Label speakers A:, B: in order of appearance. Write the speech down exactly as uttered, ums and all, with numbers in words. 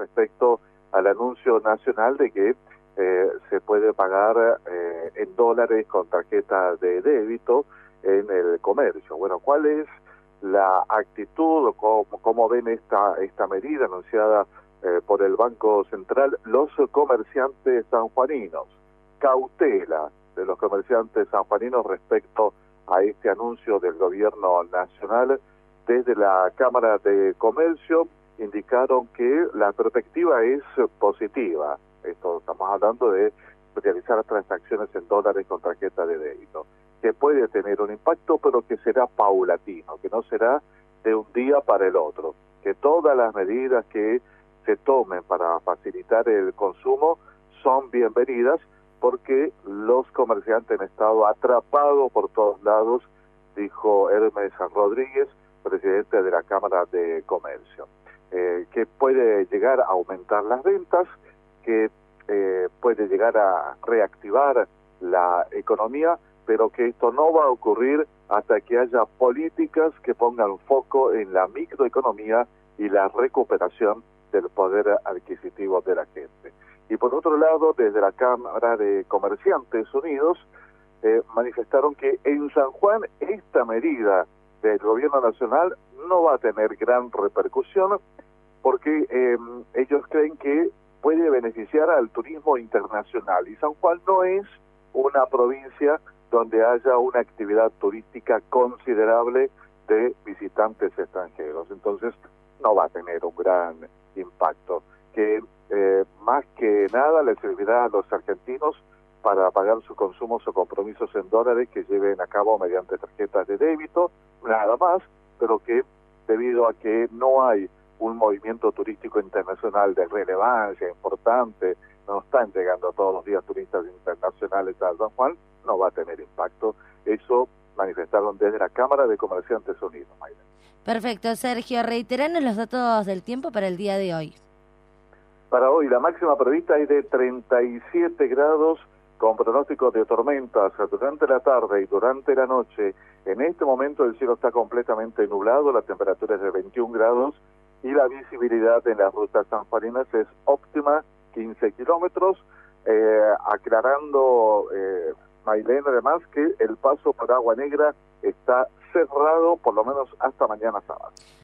A: respecto al anuncio nacional de que eh, se puede pagar eh, en dólares con tarjeta de débito en el comercio. Bueno, ¿cuál es la actitud, cómo, cómo ven esta, esta medida anunciada eh, por el Banco Central? Los comerciantes sanjuaninos, cautela de los comerciantes sanjuaninos respecto a este anuncio del gobierno nacional. Desde la Cámara de Comercio indicaron que la perspectiva es positiva. Esto estamos hablando de realizar transacciones en dólares con tarjeta de débito, que puede tener un impacto, pero que será paulatino, que no será de un día para el otro, que todas las medidas que se tomen para facilitar el consumo son bienvenidas, porque los comerciantes han estado atrapados por todos lados, dijo Hermes Rodríguez, presidente de la Cámara de Comercio, eh, que puede llegar a aumentar las ventas, que eh, puede llegar a reactivar la economía, pero que esto no va a ocurrir hasta que haya políticas que pongan foco en la microeconomía y la recuperación del poder adquisitivo de la gente. Y por otro lado, desde la Cámara de Comerciantes Unidos, eh, manifestaron que en San Juan esta medida del gobierno nacional no va a tener gran repercusión, porque eh, ellos creen que puede beneficiar al turismo internacional, y San Juan no es una provincia donde haya una actividad turística considerable de visitantes extranjeros. Entonces no va a tener un gran impacto, que eh, más que nada le servirá a los argentinos para pagar sus consumos o compromisos en dólares que lleven a cabo mediante tarjetas de débito, nada más, pero que debido a que no hay un movimiento turístico internacional de relevancia importante, no están llegando todos los días turistas internacionales a San Juan, no va a tener impacto. Eso manifestaron desde la Cámara de Comerciantes Unidos, Mayra.
B: Perfecto, Sergio. Reiteranos los datos del tiempo para el día de hoy.
A: Para hoy la máxima prevista es de treinta y siete grados, con pronóstico de tormentas durante la tarde y durante la noche. En este momento el cielo está completamente nublado, la temperatura es de veintiún grados y la visibilidad en las rutas sanjuaninas es óptima, quince kilómetros, eh, aclarando, eh, Mailén, además, que el paso por Agua Negra está cerrado por lo menos hasta mañana sábado.